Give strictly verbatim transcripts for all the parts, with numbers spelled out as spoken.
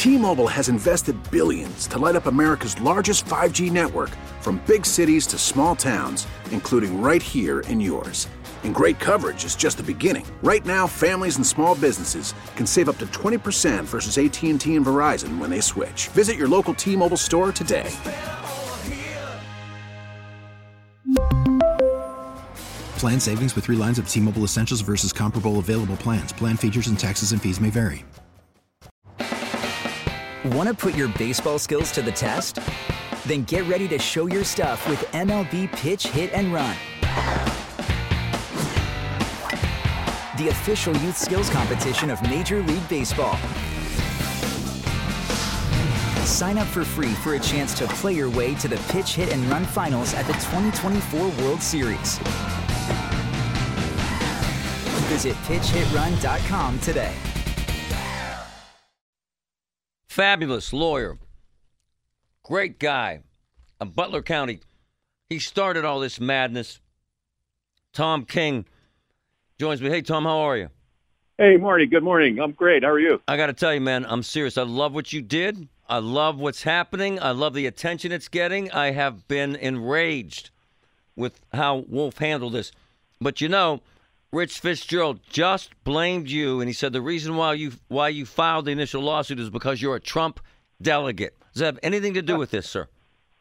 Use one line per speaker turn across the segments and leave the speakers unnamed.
T-Mobile has invested billions to light up America's largest five G network, from big cities to small towns, including right here in yours. And great coverage is just the beginning. Right now, families and small businesses can save up to twenty percent versus A T and T and Verizon when they switch. Visit your local T-Mobile store today.
Plan savings with three lines of T-Mobile Essentials versus comparable available plans. Plan features and taxes and fees may vary.
Want to put your baseball skills to the test? Then get ready to show your stuff with M L B Pitch, Hit, and Run. The official youth skills competition of Major League Baseball. Sign up for free for a chance to play your way to the Pitch, Hit, and Run finals at the twenty twenty-four World Series. Visit pitch hit run dot com today.
Fabulous lawyer. Great guy. In Butler County. He started all this madness. Tom King joins me. Hey, Tom, how are you?
Hey, Marty. Good morning. I'm great. How are you?
I got to tell you, man, I'm serious. I love what you did. I love what's happening. I love the attention it's getting. I have been enraged with how Wolf handled this. But, you know, Rich Fitzgerald just blamed you, and he said the reason why you why you filed the initial lawsuit is because you're a Trump delegate. Does that have anything to do with this, sir?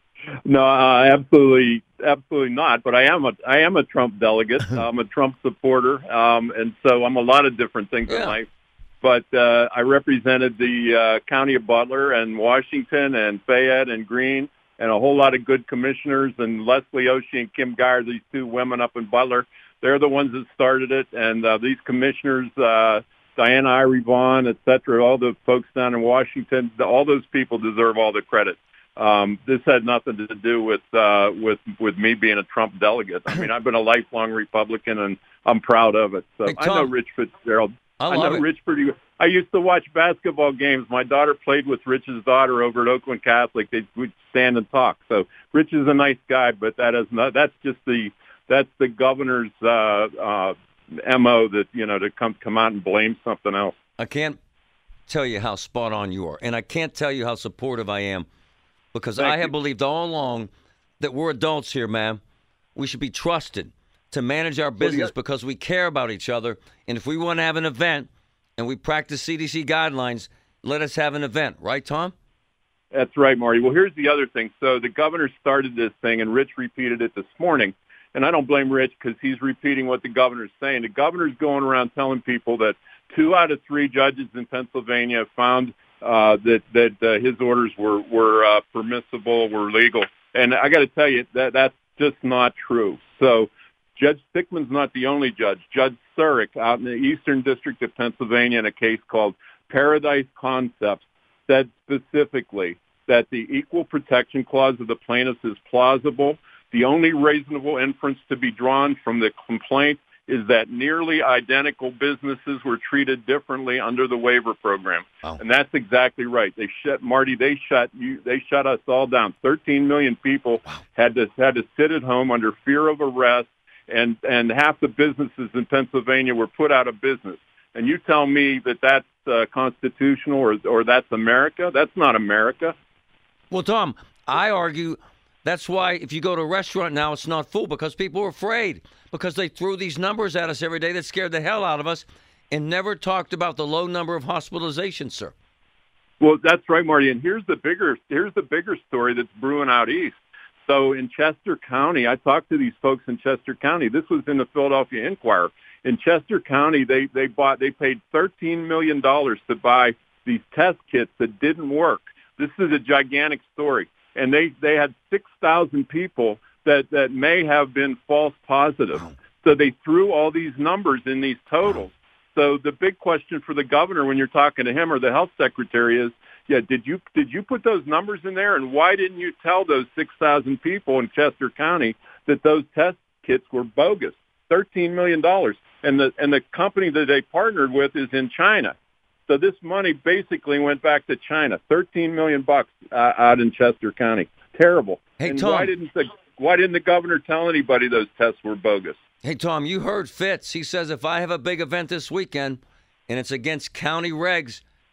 No, uh, absolutely, absolutely not. But I am a I am a Trump delegate. I'm a Trump supporter, um, and so I'm a lot of different things
Yeah.
in life. But uh, I represented the uh, county of Butler and Washington and Fayette and Greene and a whole lot of good commissioners, and Leslie Oshie and Kim Geyer, these two women up in Butler. They're the ones that started it, and uh, these commissioners, uh, Diana Irie Vaughn, et cetera, all the folks down in Washington, all those people deserve all the credit. Um, this had nothing to do with uh, with with me being a Trump delegate. I mean, I've been a lifelong Republican, and I'm proud of it. So
Hey,
I know
Tom,
Rich Fitzgerald.
I
I,
love
know
it.
Rich pretty good. I used to watch basketball games. My daughter played with Rich's daughter over at Oakland Catholic. They would stand and talk. So Rich is a nice guy, but that is not. That's just the that's the governor's uh, uh, M O that you know to come come out and blame something else.
I can't tell you how spot on you are, and I can't tell you how supportive I am, because
Thank
I have
you.
believed all along that we're adults here, man. We should be trusted to manage our business
yeah.
because we care about each other. And if we want to have an event and we practice C D C guidelines, let us have an event. Right, Tom?
That's right, Marty. Well, here's the other thing. So the governor started this thing, and Rich repeated it this morning. And I don't blame Rich because he's repeating what the governor's saying. The governor's going around telling people that two out of three judges in Pennsylvania found uh, that that uh, his orders were were uh, permissible, were legal. And I got to tell you that that's just not true. So Judge Stickman's not the only judge. Judge Surik out in the Eastern District of Pennsylvania in a case called Paradise Concepts said specifically that the equal protection clause of the plaintiffs is plausible. The only reasonable inference to be drawn from the complaint is that nearly identical businesses were treated differently under the waiver program.
Wow.
And that's exactly right. They shut Marty, they shut you they shut us all down. thirteen million people
Wow.
had to had to sit at home under fear of arrest, and and half the businesses in Pennsylvania were put out of business. And you tell me that that's uh, constitutional or or that's America? That's not America.
Well, Tom, I argue that's why if you go to a restaurant now, it's not full, because people are afraid, because they threw these numbers at us every day that scared the hell out of us and never talked about the low number of hospitalizations, sir.
Well, that's right, Marty. And here's the bigger here's the bigger story that's brewing out east. So in Chester County, I talked to these folks in Chester County. This was in the Philadelphia Inquirer. In Chester County, they they bought they paid thirteen million dollars to buy these test kits that didn't work. This is a gigantic story. And they, they had six thousand people that, that may have been false positive.
Wow.
So they threw all these numbers in these totals. Wow. So the big question for the governor when you're talking to him or the health secretary is, yeah, did you did you put those numbers in there? And why didn't you tell those six thousand people in Chester County that those test kits were bogus? thirteen million dollars. And the, and the company that they partnered with is in China. So this money basically went back to China. Thirteen million bucks uh, out in Chester County. Terrible.
Hey,
and
Tom.
why didn't the why didn't the governor tell anybody those tests were bogus?
Hey, Tom, you heard Fitz. He says if I have a big event this weekend and it's against county regs,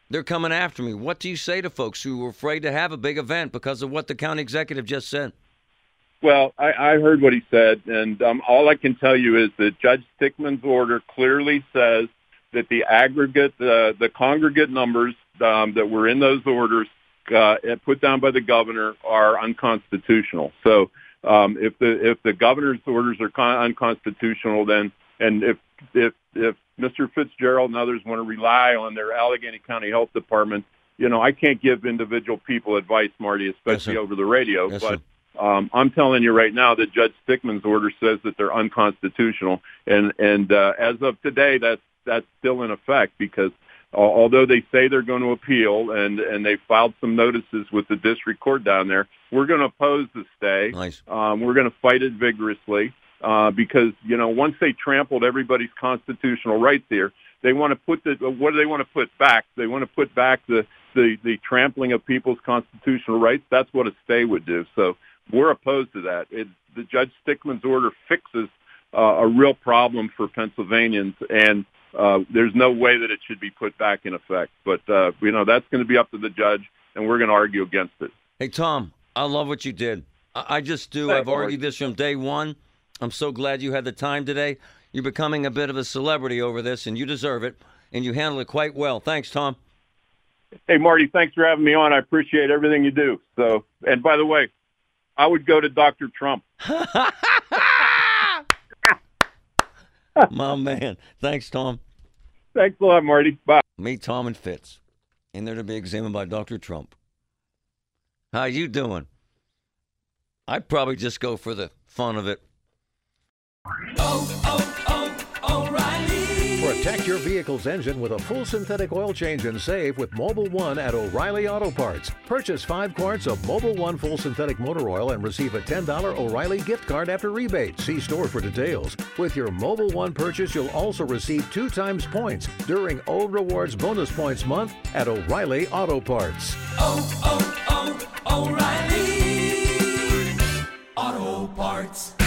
they're coming after me. What do you say to folks who are afraid to have a big event because of what the county executive just said?
Well, I, I heard what he said, and um, all I can tell you is that Judge Stickman's order clearly says that the aggregate, uh, the congregate numbers um, that were in those orders uh, put down by the governor are unconstitutional. So um, if the if the governor's orders are con- unconstitutional, then and if if if Mister Fitzgerald and others want to rely on their Allegheny County Health Department, you know, I can't give individual people advice, Marty, especially yes, over the radio, yes, but. Sir. Um, I'm telling you right now that Judge Stickman's order says that they're unconstitutional, and and uh, as of today, that's that's still in effect because uh, although they say they're going to appeal and and they filed some notices with the district court down there, we're going to oppose the stay.
Nice.
Um, we're going to fight it vigorously uh, because you know once they trampled everybody's constitutional rights here, they want to put the what do they want to put back? They want to put back the the the trampling of people's constitutional rights. That's what a stay would do. So. We're opposed to that. It, the Judge Stickman's order fixes uh, a real problem for Pennsylvanians, and uh, there's no way that it should be put back in effect. But, uh, you know, that's going to be up to the judge, and we're going to argue against it.
Hey, Tom, I love what you did. I, I just do.
Thanks,
I've argued this from day one. I'm so glad you had the time today. You're becoming a bit of a celebrity over this, and you deserve it, and you handle it quite well. Thanks, Tom.
Hey, Marty, thanks for having me on. I appreciate everything you do. So, and by the way, I would go to Doctor Trump.
My man. Thanks, Tom.
Thanks a lot, Marty. Bye.
Meet Tom and Fitz. And they're to be examined by Doctor Trump. How you doing? I'd probably just go for the fun of it.
Oh, oh, oh, O'Reilly.
Protect your vehicle's engine with a full synthetic oil change and save with Mobil one at O'Reilly Auto Parts. Purchase five quarts of Mobil one full synthetic motor oil and receive a ten dollars O'Reilly gift card after rebate. See store for details. With your Mobil one purchase, you'll also receive two times points during O Rewards Bonus Points Month at O'Reilly Auto Parts.
Oh, oh, oh, O'Reilly Auto Parts.